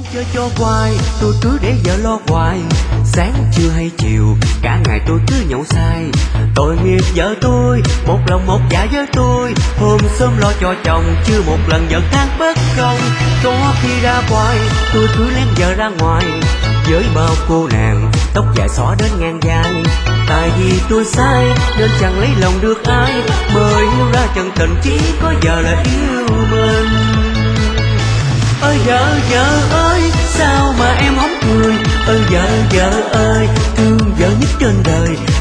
chơi cho hoài, tôi cứ để vợ lo hoài. Sáng trưa hay chiều, cả ngày tôi cứ nhậu say. Tội nghiệp vợ tôi, một lòng một dạ với tôi. Hôm sớm lo cho chồng, chưa một lần vợ than bất công. Có khi ra ngoài, tôi cứ lén vợ ra ngoài. Với bao cô nàng, tóc dài xõa đến ngang vai. Tại vì tôi sai, nên chẳng lấy lòng được ai. Mới yêu ra chân tình chỉ có vợ là yêu mình. Ơi vợ ơi, sao mà em không cười? Ơi vợ ơi, thương vợ nhất trên đời.